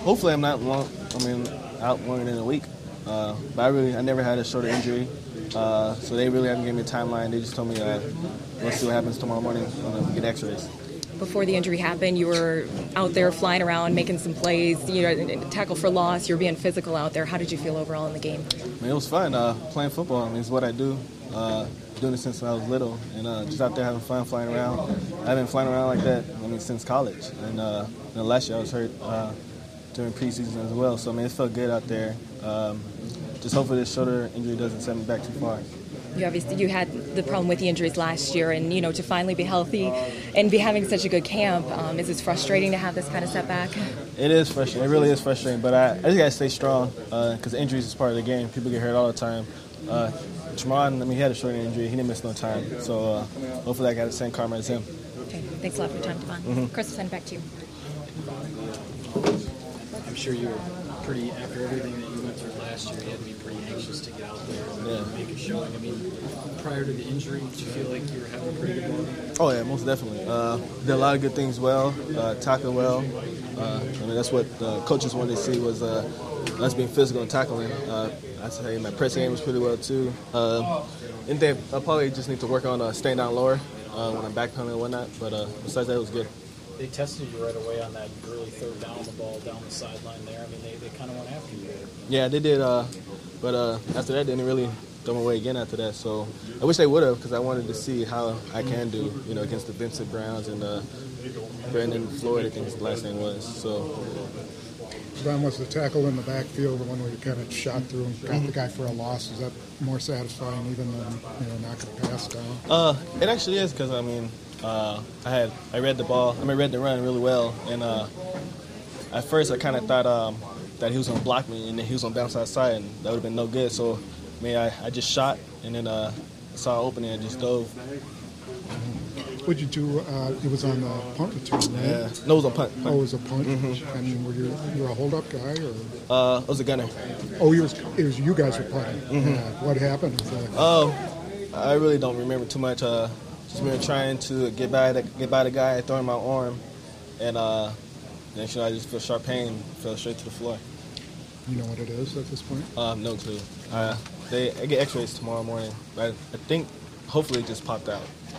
hopefully I'm not out longer than a week. But I never had a shoulder injury. So they really haven't given me a timeline. They just told me, let's see what happens tomorrow morning when I get x-rays. Before the injury happened, you were out there flying around, making some plays, tackle for loss. You were being physical out there. How did you feel overall in the game? It was fun. Playing football it's what I do. Doing it since I was little, and just out there having fun flying around. I've been flying around like that since college. And last year I was hurt during preseason as well. So it felt good out there. Just hopefully this shoulder injury doesn't send me back too far. You had the problem with the injuries last year, and to finally be healthy and be having such a good camp, is it frustrating to have this kind of setback? It is frustrating. It really is frustrating, but I just gotta stay strong because injuries is part of the game. People get hurt all the time. Tramon, he had a shoulder injury. He didn't miss no time, so hopefully I got the same karma as him. Okay, thanks a lot for your time, Devon. Mm-hmm. Chris, I'll send it back to you. I'm sure you were pretty, after everything that you went through last year, you had to be pretty anxious to get out there and make a showing. Prior to the injury, did you feel like you were having a pretty good morning? Oh, yeah, most definitely. Did a lot of good things well, tackling well. That's what the coaches wanted to see was us being physical and tackling. I say my press game was pretty well, too. And then I probably just need to work on staying down lower when I'm backpedaling and whatnot, but besides that, it was good. They tested you right away on that early third down, the ball down the sideline there. They kind of went after you there. Yeah, they did, but after that, they didn't really throw my way again after that. So I wish they would have, because I wanted to see how I can do, against the Vincent Browns and Brandon Floyd, I think his last name was. So. Then was the tackle in the backfield, the one where you kind of shot through and got the guy for a loss? Is that more satisfying even than knocking a pass down? It actually is, because I read the ball. Read the run really well, and at first I kind of thought that he was gonna block me and then he was gonna bounce outside, and that would have been no good. So I just shot, and then saw an opening and just dove. What did you do? It was on the punt return, right? Yeah. No, it was a punt. Oh, it was a punt. Mm-hmm. And were you a hold-up guy, or? I was a gunner. Oh, it was you guys were punting. Mm-hmm. What happened? I really don't remember too much. Just been trying to get by the guy, throwing my arm, and then I just feel sharp pain, fell straight to the floor. You know what it is at this point? No clue. I get x-rays tomorrow morning, but I think hopefully it just popped out.